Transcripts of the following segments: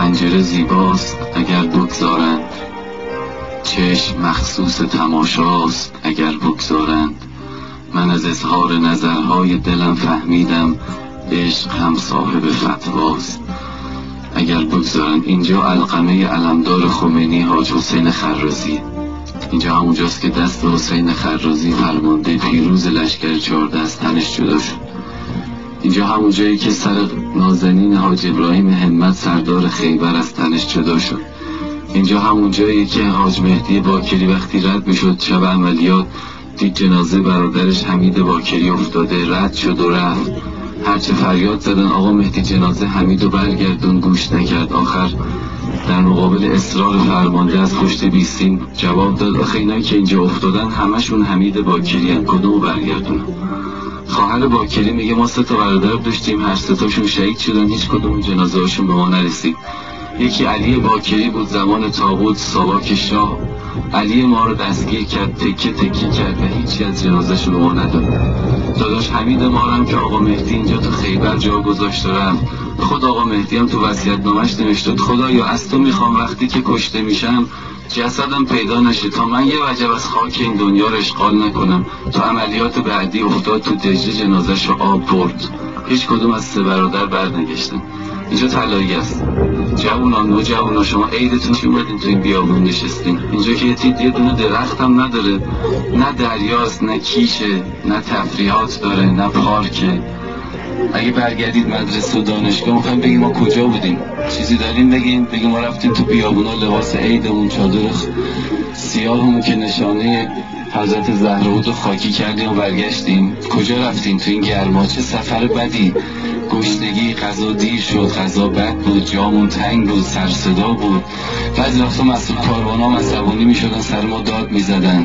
پنجره زیباست اگر بگذارند، چشم مخصوص تماشاست اگر بگذارند. من از اظهار نظرهای دلم فهمیدم عشق هم صاحب فتواست اگر بگذارند. اینجا علقمه علمدار خمینی حاج حسین خرازی، اینجا همونجاست که دست حسین خرازی فرمانده پیروز لشکر 14 از تنش جدا شد. اینجا همون جایی که سر نازنین حاج ابراهیم همت سردار خیبر از تنش جدا شد. اینجا همون جایی که حاج مهدی باکری وقتی رد میشد شب عملیات دید جنازه برادرش حمید باکری افتاده، رد شد و رفت. هرچه فریاد زدن آقا مهدی جنازه حمیدو برگردون، گوش نکرد. آخر در مقابل اصرار فرمانده از پشت بیستین جواب داد آخه اینایی که اینجا افتادن همشون حمید باکری هن، کدومو برگردونم؟ خواهر باکری میگه ما 3 برادر داشتیم، هر 3 تاشون شهید شدن، هیچ کدوم جنازه هاشون به ما نرسید. یکی علی باکری بود زمان طاغوت ساواک شاه، علی ما رو دستگیر کرد، تکه تکه کرد و هیچی از جنازه‌شون به ما نداد. داداش حمید ما هم که آقا مهدی اینجا تو خیبر جا گذاشت رفت. خود آقا مهدی هم تو وصیت‌نامه‌اش نوشته خدایا از تو میخوام وقتی که کشته میشم جسدم پیدا نشه تا من یه وجب از خاک این دنیا رو اشغال نکنم. تو عملیات بعدی افتاد تو دجله، جنازه‌ش رو آب برد، هیچ کدوم از 3 برادر برنگشتن. اینجا طلایی است. جوونا نوجوانا شما عیدتون چی اومدین تو این بیابون نشستین؟ اینجا که یه دونه درخت هم نداره، نه دریاست، نه کیشه، نه تفریحات داره، نه پارکه. اگه برگردید مدرسه و دانشگاه میخوایم بگیم ما کجا بودیم؟ چیزی داریم بگیم ما رفتیم تو بیابونا لباس عیدمون چادر سیاهمون که نشانه حضرت زهرا بود و خاکی کردیم و برگشتیم. کجا رفتیم تو این گرما؟ چه سفر بدی، گشنگی، غذا دیر شد، غذا بد بود، جامون تنگ بود، سر صدا بود. بعضی وقتا مسئول کاروانام عصبانی میشدن، سر ما داد میزدن.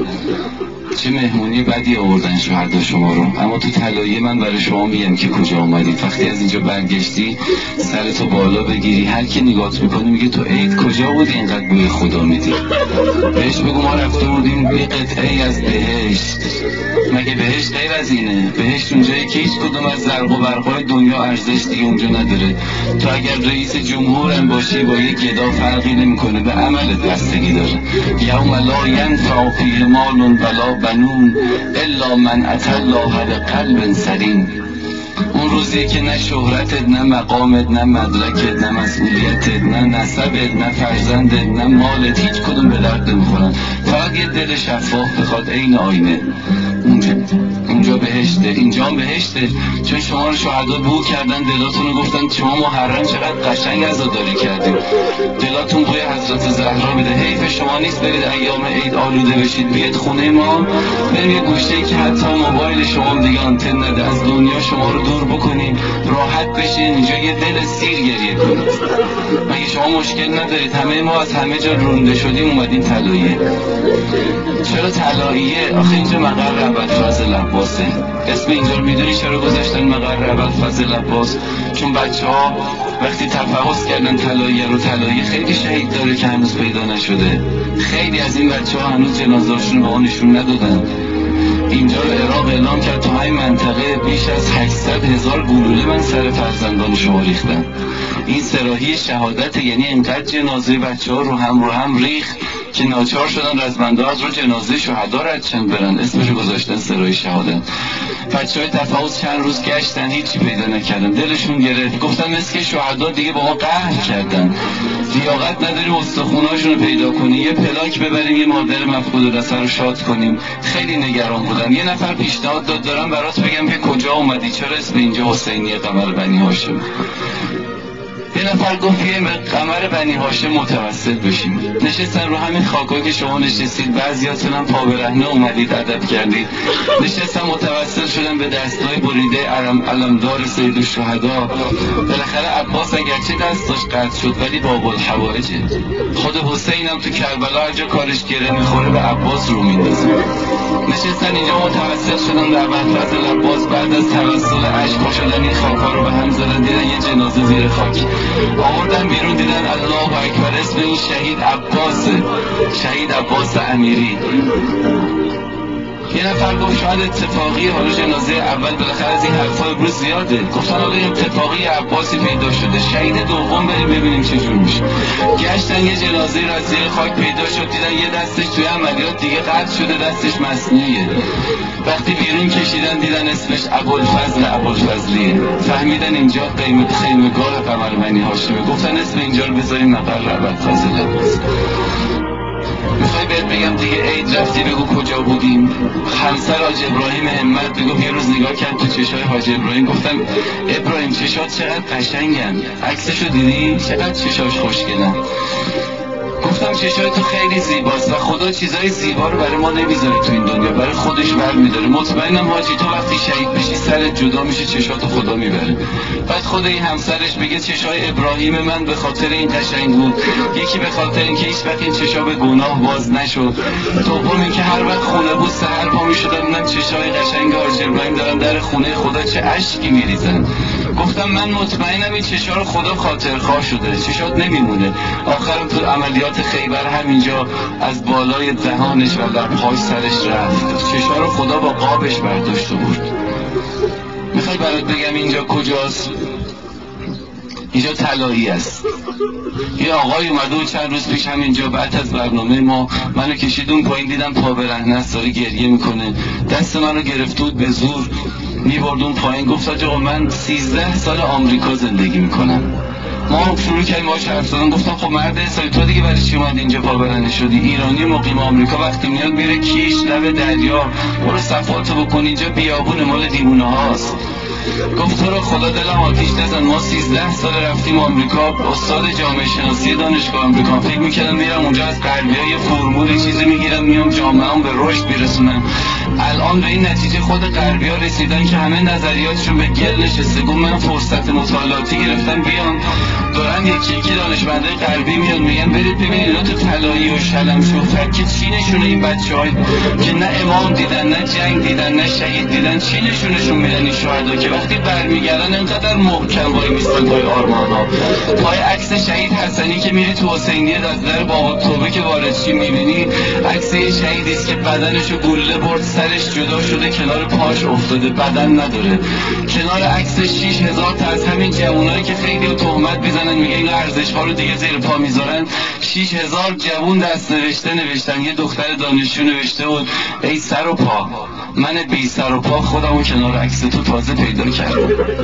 چه مهمونی بدی آوردن شهدا شما رو. اما تو طلایه من برای شما میگم که کجا اومدید. وقتی از اینجا برگشتی سرتو بالا بگیری، هر کی نگات میکنه میگه تو عید کجا بودی اینقدر بوی خدا میدی؟ بهش بگو ما رفته بودیم یه قطعه از بهشت. مگه بهشت غیر از اینه؟ بهشت اونجایی که هیچ کدوم از زرق و برقای دنیا ارزش دیگه اونجا نداره. تو اگر رئیس جمهورم باشی با یک گدا فرقی نمیکنه، به عملت بستگی داره. یوم لا ینفع فیه مال ولا بنون الا من اتى الله بقلب سلیم. اون روزی که نه شهرتت، نه مقامت، نه مدرکت، نه مسئولیتت، نه نسبت، نه فرزندت، نه مالت، هیچ کدوم به درد نمیخورن. فقط یه دل شفاف بخواد عین آینه. اونجا بهشته، اینجا هم بهشته. چون شما رو شهدا بو کردن، دلاتون رو گفتن شما محرم چقدر قشنگ عزاداری کردید، دلاتون بوی حضرت زهرا میده. حیف شما نیست برید ایام عید آلوده بشید بیاد خونه ما، بریم یه گوشه‌ای که حتی موبایل شما دیگه آنتن نده، از دنیا شما رو دور بکنیم، راحت بشین اینجا یه دل سیر گریه کنید. مگه شما مشکل ندارید؟ همه ما از همه جا رونده شدیم اومدیم طلایه. چرا طلاییه؟ آخه اینجا مقر ابوالفضل عباسه. اسم اینجا رو میدونی چرا گذاشتن مقر ابوالفضل عباس؟ چون بچه‌ها وقتی تفحص کردن طلاییه رو، طلاییه خیلی شهید داره که هنوز پیدا نشده. خیلی از این بچه‌ها هنوز جنازه‌شون رو به ما نشون ندادن. اینجا رو عراق اعلام کرد تو همین منطقه بیش از 800,000 گلوله من سر فرزندان شما ریختن. این سراحی شهادت، یعنی اینقدر جنازه بچه‌ها رو هم ریخت که ناچار شدن رزمنده از رو جنازه شهدا ردشن برن، اسمشو گذاشتن سراحی شهادت. بچه‌های تفاوض چند روز گشتن هیچی پیدا نکردن، دلشون گرفت، گفتن مثل که شهدا دیگه با ما قهر کردن، لیاقت نداریم استخوناشون رو پیدا کنیم، یه پلاک ببریم یه مادر مفقود الرسه رو شاد کنیم. خیلی نگران بودن. یه نفر پیشنهاد داد دارم برات بگم که کجا اومدی، چرا اسم اینجا حسینیه قمر بنی هاشم. یه نفر گفت یه قمر بنی هاشم متوسل بشیم. نشستن رو همین خاکا که شما نشستید، بعضیاتون هم پا برهنه اومدید ادب کردید، نشستن متوسل شدن به دستای بریده علمدار سید الشهدا. بالاخره عباس اگرچه دستاش قطع شد ولی باب الحوائجه. خود حسین هم تو کربلا هر جا کارش گره میخوره به عباس رو میندازه. نشستن اینجا متوسل شدن به ابوالفضل عباس. بعد از توسل اشک شدن این خاکا رو به هم زدن، دیدن یه جنازه زیر خاک آوردن بیرون، دیدن الله اکبر اسم این شهید عباسه، شهید عباس امیری. یه نفر گفت شاید اتفاقی، حالا جنازه اول بالاخره از این حرفا امروز زیاده. گفتن حالا اتفاقی عباسی پیدا شده، شهید دوم بریم ببینیم چه جور میشه. گشتن یه جنازه را از زیر خاک پیدا شد، دیدن یه دستش توی عملیات دیگه قطع شده، دستش مصنوعیه. وقتی بیرون کشیدن دیدن اسمش ابوالفضلیه. فهمیدن اینجا خیمه‌گاه قمر بنی هاشمه. گفتن اسم اینجا رو بذاریم مقر ابوالفضل. میخوای بهت بگم دیگه عید رفتی بگو کجا بودیم؟ همسر حاج ابراهیم همت میگفت یه روز نگاه کرد تو چشای حاج ابراهیم، گفتم ابراهیم چشات چقدر قشنگن، عکسشو دیدی؟ چقدر چشاش خوشگلن. گفتم چشای تو خیلی زیباست و خدا چیزای زیبا رو برای ما نمیذاره تو این دنیا، برای خودش برمیداره. مطمئنم حاجی تو وقتی شهید بشی سرت جدا میشه، چشاتو خدا میبره. بعد خود این همسرش میگه چشای ابراهیم من به خاطر این قشنگ بود، یکی به خاطر اینکه هیچ وقت این چشا به گناه باز نشد، دوم اینکه هر وقت خونه بود سحر پا میشدم من چشای قشنگ حاج ابراهیم دارن در خونه خدا چه اشکی میریزن. گفتم من مطمئنم این چشا رو خدا خاطرخواه شده، چشات نمیمونه. آخرم تو عملیات خیبر همینجا از بالای دهانش و لب‌هاش سرش رفت، چشا رو خدا با قابش برداشت و برد. میخوای برات بگم اینجا کجاست؟ اینجا طلایی است. یه آقای اومده و چند روز پیش همینجا بعد از برنامه ما منو کشید اون پایین، دیدم پا برهنه است، داره گریه میکنه، دست منو گرفته بود به زور میبرد اون پایین. گفت آقا من 13 سال آمریکا زندگی میکنم. ما شروع کردیم باهاش حرف زدن. گفتم خب مرد حسابی تو دیگه برای چی اومدی اینجا پا برهنه شدی؟ ایرانی مقیم آمریکا وقتی میاد میره کیش لب دریا، برو صفاتو بکن، اینجا بیابون مال دیوونه هاست. گفت تو رو خدا دلم آتیش نزن، ما 13 سال رفتیم آمریکا، استاد جامعه شناسی دانشگاه آمریکا، فکر میکردم میرم اونجا از غربی‌ها یه فرمول چیزی میگیرم میام جامعه‌ام به رشد میرسونم. الان به این نتیجه خود غربی‌ها رسیدن که همه نظریاتشون به گل نشسته. گفت من فرصت مطالعاتی گرفتم بیام، دارن یکی دانشمنده غربی میاد میگن برید ببینید اینا تو طلایی و شلمشوفر که چی نشونه این بچه‌ها که نه امام دیدن، نه جنگ دیدن، نه شهید دیدن، چی نشونشون میدن این شهدا که وقتی برمیگردن انقدر محکم وای میستن پای آرمان‌ها. پای عکس شهید حسنی که میری تو حسینیه از در باب توبه که وارد شی میبینی عکس یه شهیدی است که بدنشو گلوله برد، سرش جدا شده، کنار پاش افتاده، بدن نداره. کنار عکس 6000 تا از همین جوانایی که خیلی تهمت میزنن میگه این ارزش‌ها رو دیگه زیر پا میذارن، 6000 جوان دست نوشتن. یه دختر دانشجو نوشته بود ای سر و پا، من بی سر و پا خودمو کنار عکس تو تازه پیدا کردم.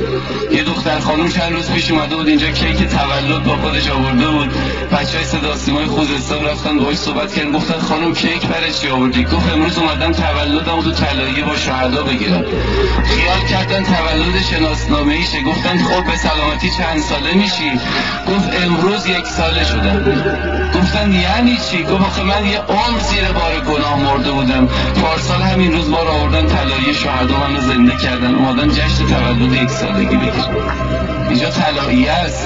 یه دختر خانم چند روز پیش اومده بود اینجا، کیک تولد با خودش آورده بود، بچهای صدا سیمای خوزستان رفتن باهاش صحبت کردن، گفتن خانم کیک برای چی آوردی؟ گفت امروز اومدم تولدمو تو طلایی با شهدا بگیرم. خیال کردن تولد شناسنامه‌ایشه، گفتن خب به سلامتی چند ساله میشی؟ گفت امروز 1 ساله شدم. گفتن یعنی چی؟ گفت آخه من یه عمر زیر بار گناه مرده بودم، پارسال همین روز ما رو آوردن طلایی شهدا منو زنده کردن، اومدن جشن تولد 1 سالگی بگیرم. اینجا طلایی است،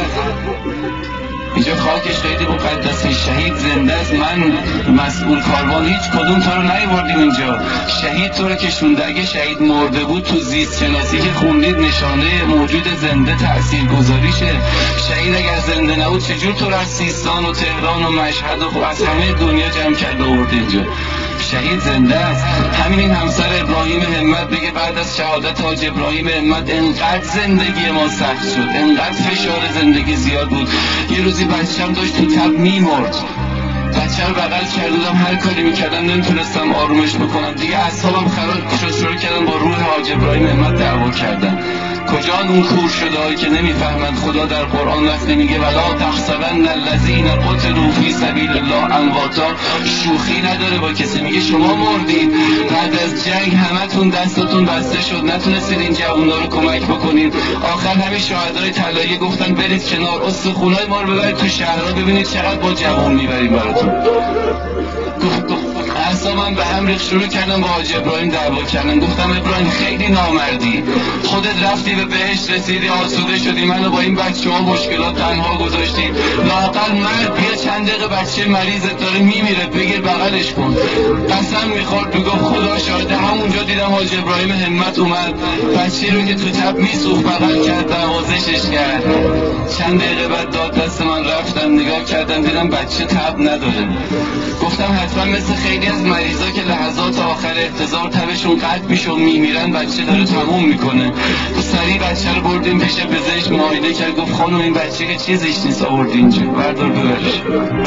اینجا خاکش خیلی مقدسه، شهید زنده است. من مسئول کاروان هیچ کدوم تو رو نیاوردیم اینجا، شهید تو رو کشونده. اگه شهید مرده بود تو زیست شناسی که خوندید نشانه موجود زنده تاثیرگذاریشه. شهید اگر زنده نبود چجور تو رو از سیستان و تهران و مشهد و از همه دنیا جمع کرده آورد اینجا؟ شهید زنده است. همین این همسر ابراهیم همت بگه بعد از شهادت حاج ابراهیم همت انقدر زندگی ما سخت شد، انقدر فشار زندگی زیاد بود. یه روزی بچه‌م داشت تو تب میمرد، بچه رو بغل کردم، هر کاری میکردم نمیتونستم آرومش بکنم، دیگه اعصابم خراب شد، شروع کردم با روح حاج ابراهیم همت دعوا کردن. کجا اون کور شده هایی که نمیفهمند خدا در قرآن وقتی میگه ولا تحسبن الذین قتلوا فی سبیل الله امواتا، شوخی نداره با کسی، میگه شما مردید، بعد از جنگ همتون دستتون بسته شد، نتونستید این جوونا رو کمک بکنید. آخر همین شهدای طلایی گفتن برید کنار، استخونای ما رو ببرید تو شهرها ببینید چقدر با جوون میبریم براتون. اعصابم به هم ریخت، شروع کردم با حاج ابراهیم دعوا کردن. گفتم ابراهیم خیلی نامردی، خودت رفتی به بهشت رسیدی، آسوده شدی، منو با این بچه‌ها مشکلات تنها گذاشتی. لااقل مرد بیا چند دقیقه بچه مریضت داره میمیره بگیر بغلش کن. قسم میخورد میگفت خدا شاهده، همونجا دیدم حاج ابراهیم همت اومد بچه رو که تو تب میسوخت بغل کرد، نوازشش کرد. چند دقیقه بعد داد دست من، رفتم نگاه کردم دیدم بچه تب نداره. گفتم حتما مثل خیلی از از مریضا که لحظات آخر احتضار تبشون قطع میشه و میمیرن، بچه داره تموم میکنه. تو سریع بچه رو بردیم پیش پزشک، معاینه کرد، گفت خانم این بچه که چیزیش نیست، آوردی اینجا، بردار ببرش.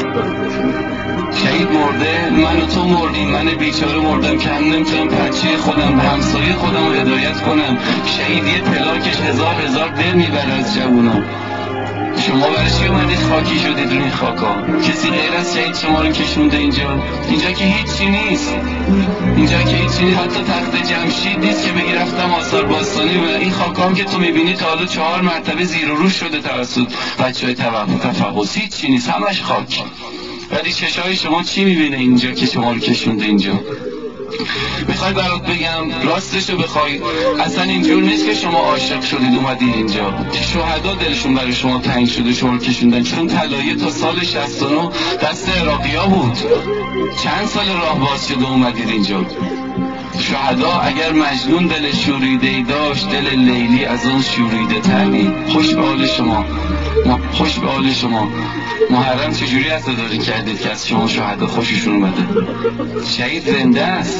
شهید مرده، من و تو مردیم، من بیچاره مردم که هم نمیتونم بچه خودم به همسایه خودم رو هدایت کنم. شهید یه پلاکش هزار دل میبره از جوونا. شما برای چی اومدید خاکی شدید رو این خاکا؟ کسی غیر از شهید شما رو کشونده اینجا که هیچی نیست. اینجا که هیچی نیست، حتی تخت جمشید نیست که بگی رفتم آثار باستانی. و این خاکا هم که تو میبینی تا حالا 4 مرتبه زیر و رو شده توسط بچهای تفحص، هیچی نیست، همش خاک. ولی چشای شما چی میبینه اینجا که شما رو کشونده اینجا؟ میخوای برات بگم راستشو بخوای، اصلا اینجور نیست که شما عاشق شدید اومدید اینجا. شهدا دلشون برای شما تنگ شده شما رو کشوندن، چون طلایه تا سال 69 دست عراقیا بود. چند سال راه باز شده اومدید اینجا. شهدا اگر مجنون دل شوریده‌ای داشت، دل لیلی از اون شوریده تری. خوش به حال شما، خوش به حال شما. محرم چجوری عزاداری کردید که از شما شهدا خوششون اومده؟ شهید زنده است.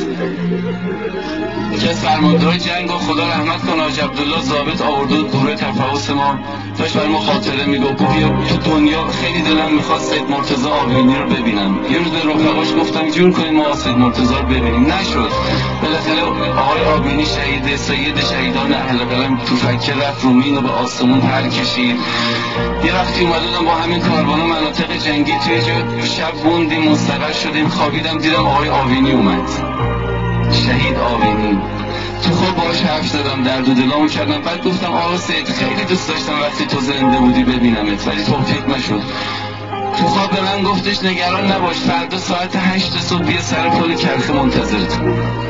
که از فرمانده‌های جنگ و خدا رحمت کنه حاج عبدالله ضابط آورده بود گروه تفحص ما، داشت برای ما خاطره میگفت بیا تو دنیا خیلی دلم میخواست سید مرتضی آوینی رو ببینم. یه روز به رفقاش گفتم جور کنیم ما سید مرتضی رو ببینیم، نشد. بالاخره آقای آوینی شهید، سید شهیدان اهل قلم، تفکر رفت رو مین و به آسمون پر کشید. یه وقتی اومدم با همین کاروانا مناطق جنگی توی شب موندیم، مستقر شدیم، خوابیدم دیدم آقای آوینی اومد. شهید آوینی. تو خواب باهاش حرف زدم، درد و دلامو کردم. بعد گفتم آقا سید خیلی دوست داشتم وقتی تو زنده بودی ببینمت، ولی توفیق نشد. تو خواب به من گفتش نگران نباش، فردا ساعت 8 صبح بیا سر پل کرخه منتظرت.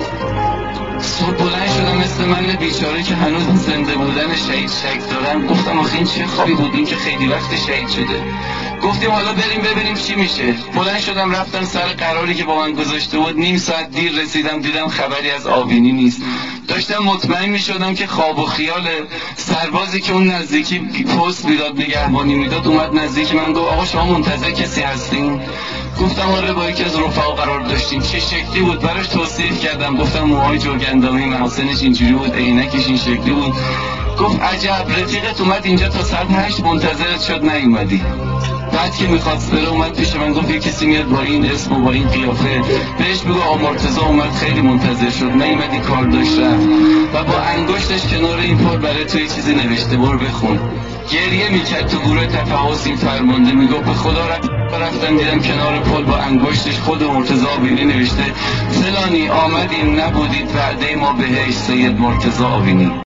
صبح بلند شدم مثل من بیچاره که هنوز زنده بودن شهید شک دارم. گفتم آخه این چه خوابی بود، این که خیلی وقت شهید شده. گفتیم حالا بریم ببینیم چی میشه. بلند شدم رفتم سر قراری که با من گذاشته بود. نیم ساعت دیر رسیدم، دیدم خبری از آوینی نیست. داشتم مطمئن میشدم که خواب و خیاله. سربازی که اون نزدیکی پست میداد، نگهبانی میداد، اومد نزدیک من گفت آقا شما منتظر کسی هستین؟ گفتم آره با یکی از رفقا قرار داشتیم. چه شکلی بود براش توصیف کردم، گفتم موهای جوگندامی، محاسنش اینجوری بود، عینکش این شکلی بود. گفت عجب رفیقت اومد اینجا تا ساعت 8 منتظرت شد نیومدی. بعد که میخواست بره اومد پیش من گفت یه کسی میاد با این اسم و با این قیافه، بهش بگو آقا مرتضی اومد خیلی منتظر شد نیومدی، کار داشت رفت. و با انگشتش کنار این پر برای تو یه چیزی نوشته، برو بخون. گریه میکرد تو گروه تفحص. این فرمانده میگفت به خدا رفتم دیدم کنار پل با انگشتش خود مرتضی آوینی نوشته فلانی آمدیم نبودید وعده ما بهش، سید مرتضی آوینی.